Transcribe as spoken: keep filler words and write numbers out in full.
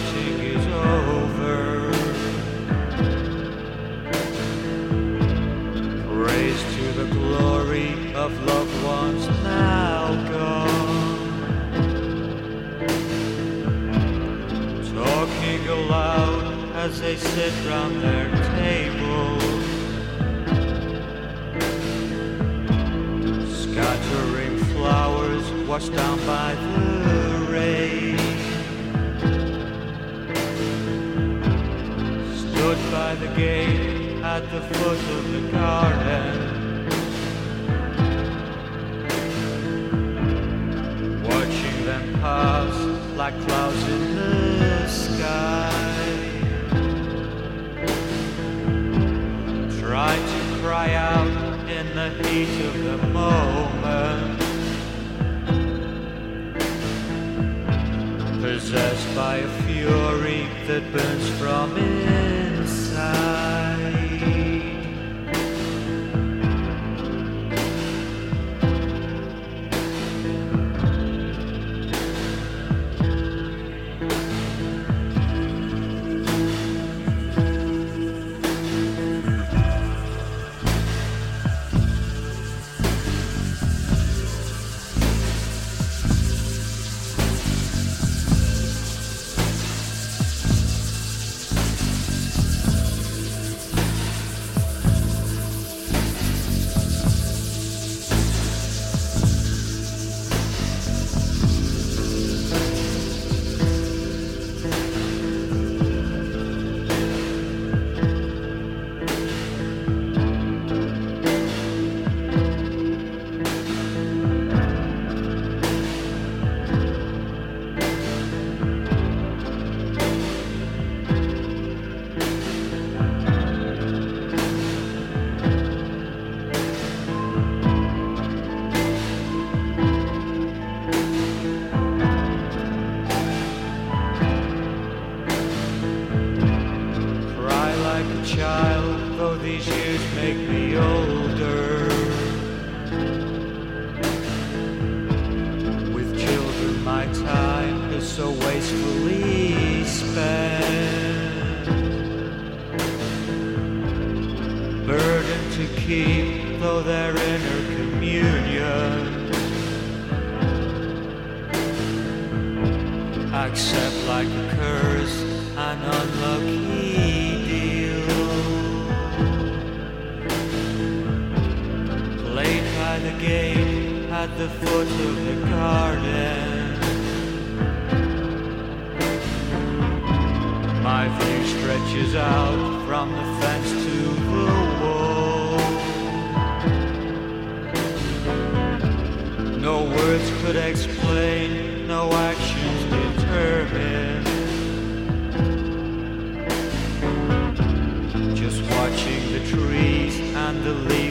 fighting is over. Praise to the glory of loved ones now gone. Talking aloud as they sit round their table, scattering flowers washed down by the rain. Stood by the gate at the foot of the garden, watching them pass like clouds in the sky. Tried to cry out in the heat of the moment, possessed by a fury that burns from inside. Child, though these years make me older, with children my time is so wastefully spent. Burden to keep, though they're inner communion, accept like a curse an unlucky the gate at the foot of the garden. My view stretches out from the fence to the wall. No words could explain, no actions determine. Just watching the trees and the leaves